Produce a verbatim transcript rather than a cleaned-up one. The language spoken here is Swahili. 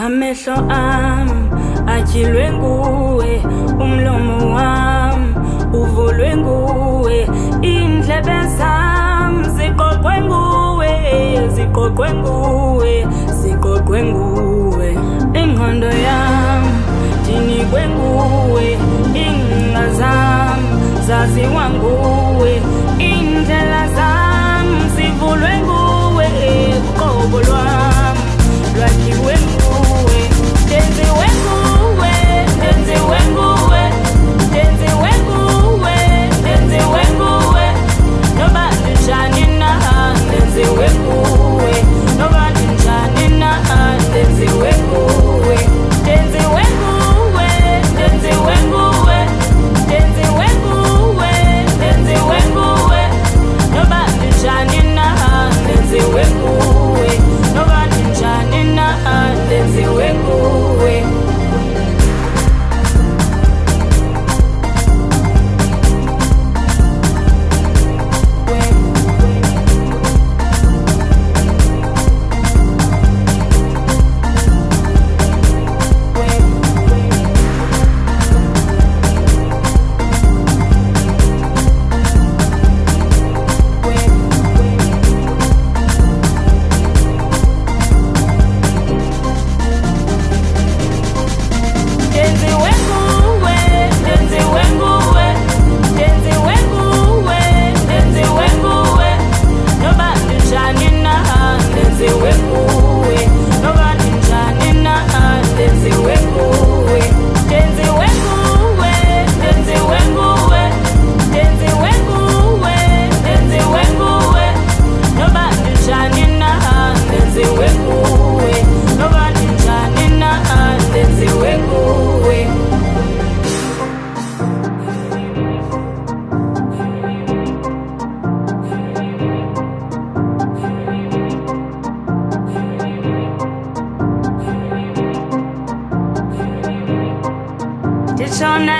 amehlo am atyilwe nguwe, umlomo wam uvulwe nguwe, indlebe zam ziqoqwe nguwe, ziqoqwe nguwe, ziqoqwe nguwe, ingqondo yam ndinikwe nguwe, iingcinga zam zaziwa nguwe, indlela zam zivulwe nguwe, uqobo lwam lwakhiwe nguwe, ndenziwe nguwe, ndenziwe nguwe, ndenziwe nguwe, ndenziwe nguwe, noba ndinjani na ndenziwe nguwe, noba ndinjani na ndenziwe nguwe, ndenziwe nguwe, ndenziwe nguwe, ndenziwe nguwe, ndenziwe nguwe, noba ndinjani na ndenziwe nguwe, noba ndinjani na ndenziwe nguwe. Shona